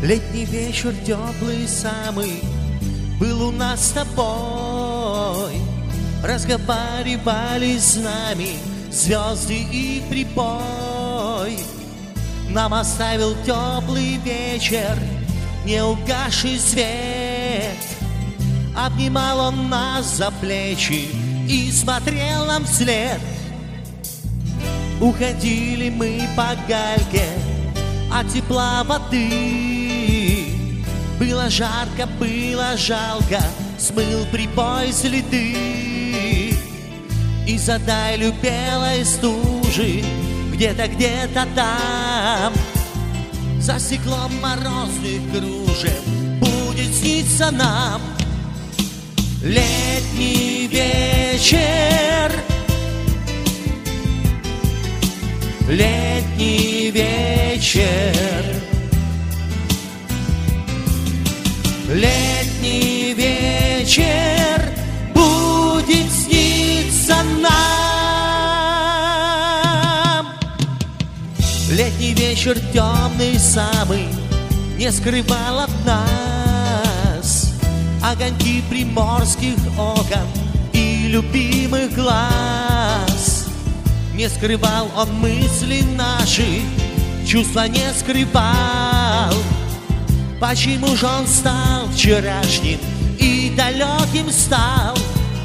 Летний вечер теплый самый был у нас с тобой. Разговаривали с нами звезды и прибой. Нам оставил теплый вечер неугасший свет. Обнимал он нас за плечи и смотрел нам вслед. Уходили мы по гальке от тепла воды. Было жарко, было жалко, смыл прибой следы. И за далью белой стужи где-то там, за стеклом морозных кружев будет сниться нам летний вечер. Летний вечер. Летний вечер будет сниться нам. Летний вечер темный самый не скрывал от нас огоньки приморских окон и любимых глаз. Не скрывал он мысли наши, чувства не скрывал. Почему же он стал вчерашним и далеким стал?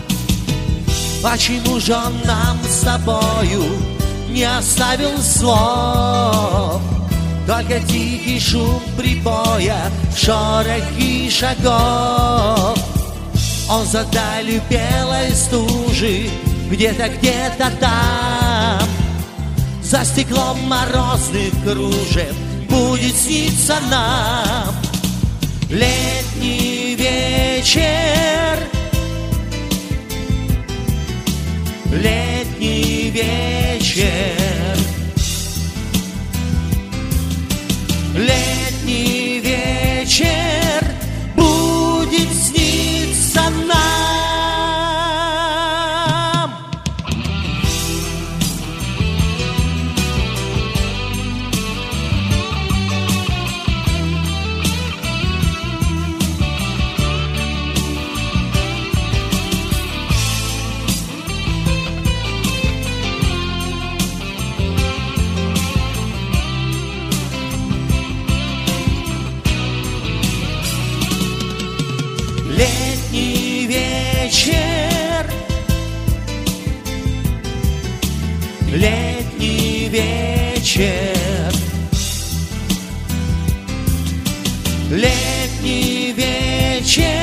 Почему же он нам с тобою не оставил слов? Только тихий шум прибоя, шорохи шагов. Он за далью белой стужи где-то там, за стеклом морозных кружев будет сниться нам летний вечер. Летний вечер. Летний вечер будет сниться нам. Летний вечер. Летний вечер. Летний вечер.